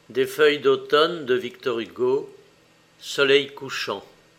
Des feuilles d'automne de Victor Hugo, Soleil couchant.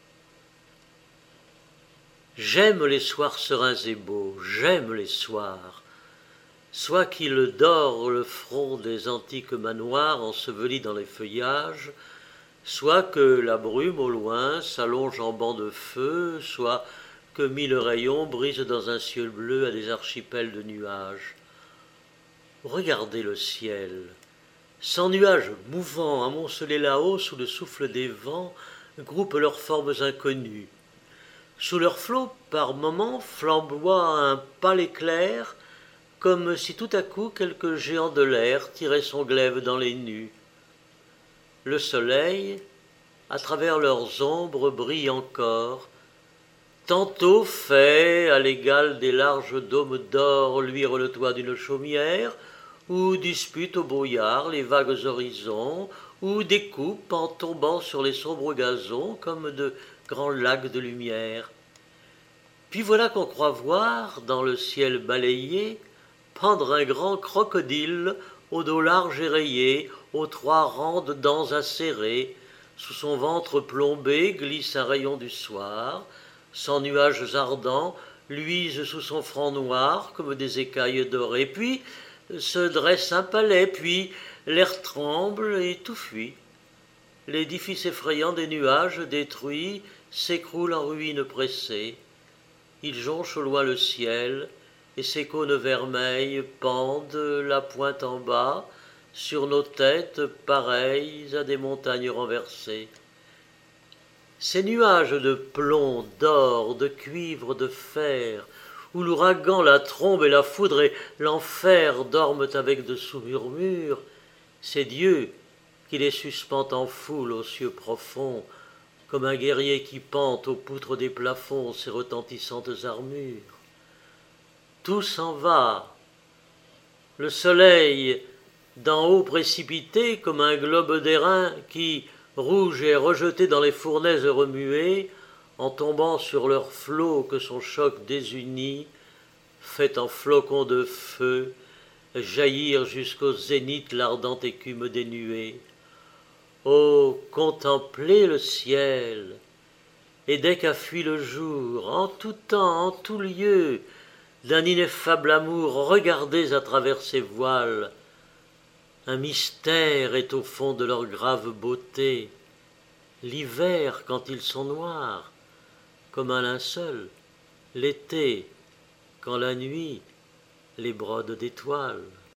J'aime les soirs sereins et beaux, j'aime les soirs, soit qu'il dore le front des antiques manoirs ensevelis dans les feuillages, soit que la brume au loin s'allonge en banc de feu, soit que mille rayons brisent dans un ciel bleu à des archipels de nuages. Regardez le ciel, sans nuages mouvants, amoncelés là-haut sous le souffle des vents, groupent leurs formes inconnues. Sous leurs flots, par moments, flamboie un pâle éclair, comme si tout à coup quelque géant de l'air tirait son glaive dans les nues. Le soleil, à travers leurs ombres, brille encore. Tantôt fait, à l'égal des larges dômes d'or, luire le toit d'une chaumière, ou dispute au brouillard les vagues horizons, ou découpe en tombant sur les sombres gazons comme de grands lacs de lumière. Puis voilà qu'on croit voir, dans le ciel balayé, pendre un grand crocodile au dos large et rayé, aux trois rangs de dents acérées. Sous son ventre plombé glisse un rayon du soir, sans nuages ardents, luisent sous son front noir comme des écailles dorées. Puis se dresse un palais, puis l'air tremble et tout fuit. L'édifice effrayant des nuages détruit s'écroule en ruines pressées. Il jonche au loin le ciel, et ses cônes vermeilles pendent, la pointe en bas, sur nos têtes pareilles à des montagnes renversées. Ces nuages de plomb, d'or, de cuivre, de fer, où l'ouragan, la trombe et la foudre et l'enfer dorment avec de sourds murmures, c'est Dieu qui les suspend en foule aux cieux profonds, comme un guerrier qui pente aux poutres des plafonds ses retentissantes armures. Tout s'en va. Le soleil, d'en haut précipité comme un globe d'airain qui, rouge et rejeté dans les fournaises remuées, en tombant sur leurs flots que son choc désunit, fait en flocons de feu jaillir jusqu'au zénith l'ardente écume des nuées. Oh, contemplez le ciel, et dès qu'a fui le jour, en tout temps, en tout lieu, d'un ineffable amour, regardez à travers ses voiles. Un mystère est au fond de leur grave beauté. L'hiver quand ils sont noirs, comme un linceul, l'été, quand la nuit les brode d'étoiles.